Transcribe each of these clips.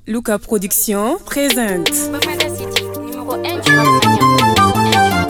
Luca Production présente. Bafana City, numéro 1 du rap syrien.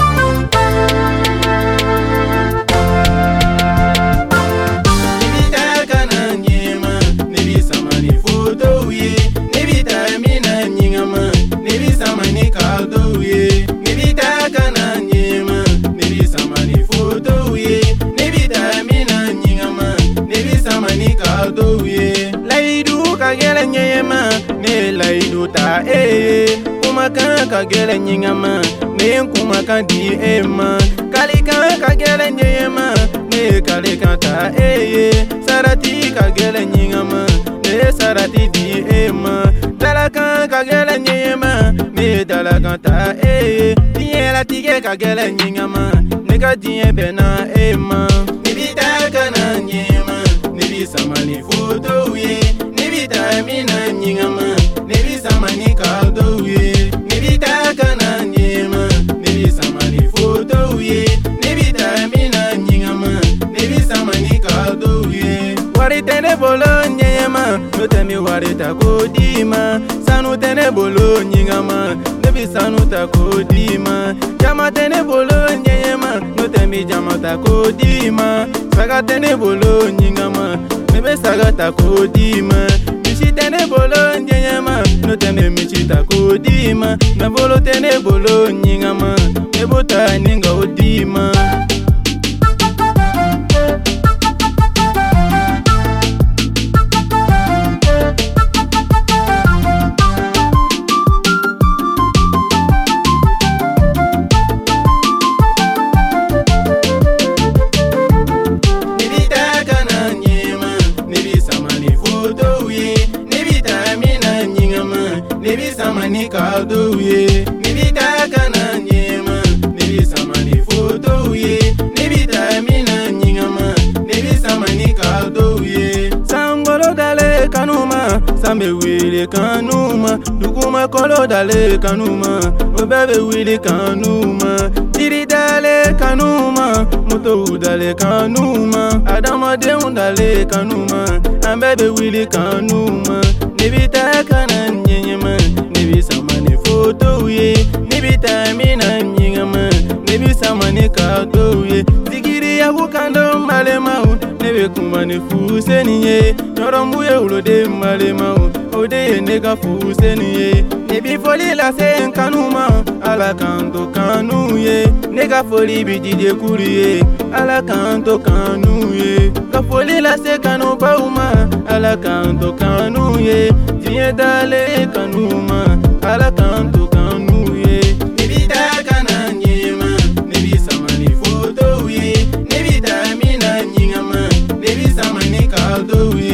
Ne laidu ta kuma kan ka gele nyingama ne kuma kan di ema kali kan ka gele nyema ne kali kan ta sarati ka gele nyingama ne sarati di ema dala kan ka gele nyema ne dala kan ta diela tige ka gele nyingama ne ka die bena ema ne bita kana nyema ne bi samani foto mina nyingama nebi samani kaldo ye nebi takana nyema nebi samani foto ye nebi mina nyingama nebi samani kaldo ye wari tene bolo nyema no temi wari ta kodima sanu tene bolo nyingama nebi sanu ta kodima jama tene bolo nyema no temi jama ta kodima saga tene bolo nyingama nebe saga ta kodima tene bolo nyema no tene michita kodima na bolo tene bolo nyingama nebota ninga odima nebi samani kaldo ye nebi takana nyema nebi samani foto ye nebi tamina nyingama nebi samani kaldo ye sangolo dale kanuma sambe wili kanuma dukuma kolo dale kanuma obebe wili kanuma tiri dale kanuma moto dale kanuma adama deun dale kanuma ambebe wili kanuma nebi takana nyema nebi samani foto ye nebi tamina nyingama nebi samani kaldo ye zigiri ya bukando malemau nebe kumani fuseni ye norombu ye ulode malemau ode nega fuseni ye nebi foli la sen kanuma ala kanto kanu ye nega foli bijide kuri ye ala kanto kanu ye ka foli la se kanu bauma ala kanto kanu ye tiye dale kanuma ala kanto kanu ye nebi takana nyema nebi samani foto ye nebi tamina nyingama nebi samani kaldo ye